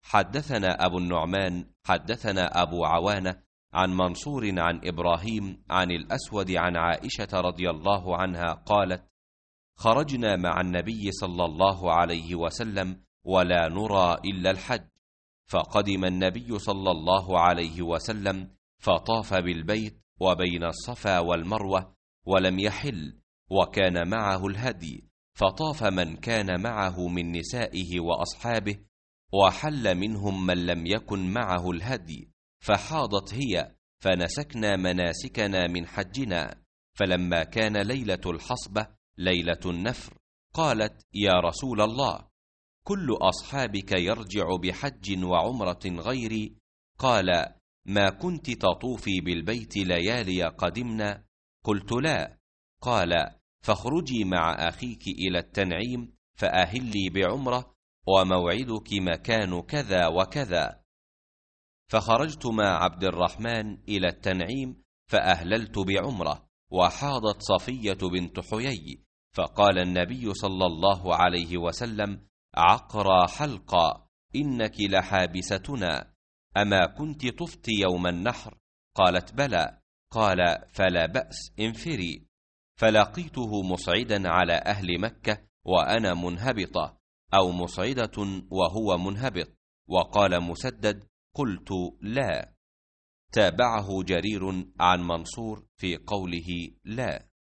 حدثنا أبو النعمان حدثنا أبو عوانة عن منصور عن إبراهيم عن الأسود عن عائشة رضي الله عنها قالت: خرجنا مع النبي صلى الله عليه وسلم ولا نرى إلا الحج، فقدم النبي صلى الله عليه وسلم فطاف بالبيت وبين الصفا والمروة ولم يحل، وكان معه الهدي، فطاف من كان معه من نسائه وأصحابه، وحل منهم من لم يكن معه الهدي، فحاضت هي، فنسكنا مناسكنا من حجنا. فلما كان ليلة الحصبة ليلة النفر قالت: يا رسول الله، كل أصحابك يرجع بحج وعمرة غيري؟ قال: ما كنت تطوفي بالبيت ليالي قدمنا؟ قلت: لا. قال: فاخرجي مع أخيك إلى التنعيم فأهلي بعمرة، وموعدك مكان كذا وكذا. فخرجت مع عبد الرحمن إلى التنعيم فأهللت بعمرة، وحاضت صفية بنت حيي، فقال النبي صلى الله عليه وسلم: عقرى حلقا، إنك لحابستنا، أما كنت طفت يوم النحر؟ قالت: بلى. قال: فلا بأس، انفري. فلقيته مصعدا على أهل مكة وأنا منهبطة، أو مصعدة وهو منهبط. وقال مسدد: قلت: لا. تابعه جرير عن منصور في قوله لا.